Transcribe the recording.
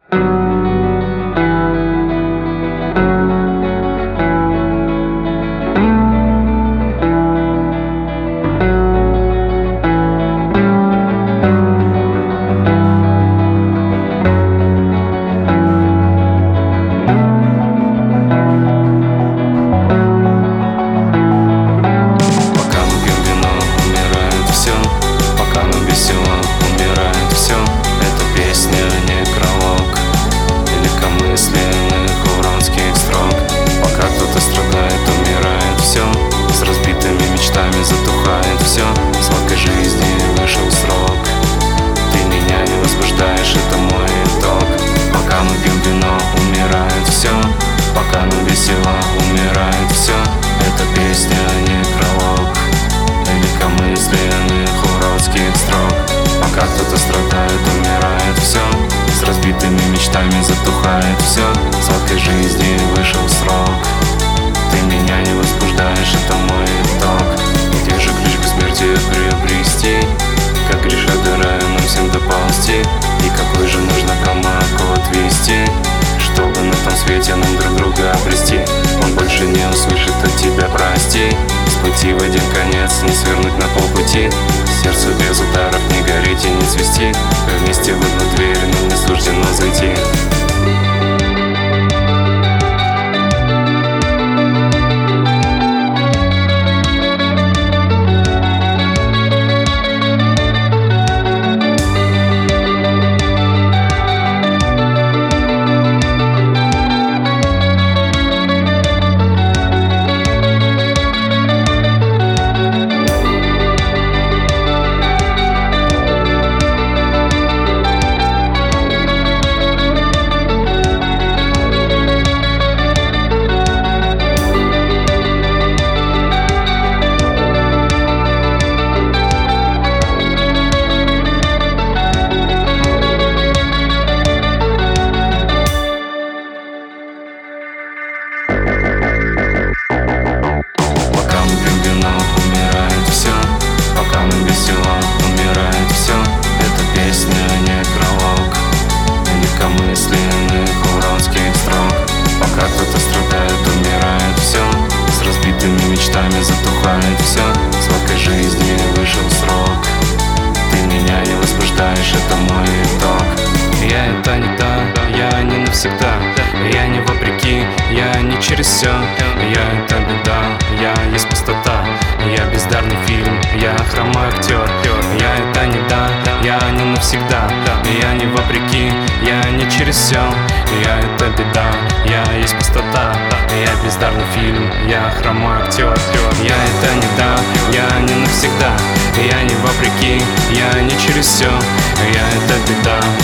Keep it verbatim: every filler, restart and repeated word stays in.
Затухает все, сладкой жизни вышел срок. Ты меня не возбуждаешь, это мой итог. Пока мы пьем вино, умирает все. Пока нам весело, умирает все. Это песня, некролог легкомысленных уродских строк. Пока кто-то страдает, умирает все. С разбитыми мечтами затухает все. Сладкой жизни вышел срок. Ты меня не возбуждаешь, это мой итог. Где же ключ бессмертия приобрести? Как грешат до рая нам всем доползти? И какой же нужно промокод ввести, чтобы на том свете нам друг друга обрести? Он больше не услышит от тебя прости. С пути в один конец, не свернуть на полпути. Сердцу без ударов не гореть и не цвести. Вместе в одну дверь нам не суждено зайти. Умирает все, это песня, некролог легкомысленных уродских строк. Пока кто-то страдает, умирает все. С разбитыми мечтами затухает все. Сладкой жизни вышел срок. Ты меня не возбуждаешь, это мой итог. Я это не та, я не навсегда. Я не вопреки, я не через все. Я это беда, я есть пустота. Я бездарный фильм, я хромой актер. Я это не да, я не навсегда. Я не вопреки, я не через все. Я это беда, я есть пустота. Я бездарный фильм, я хромой актер. Я это не да, я не навсегда. Я не вопреки, я не через все. Я это беда,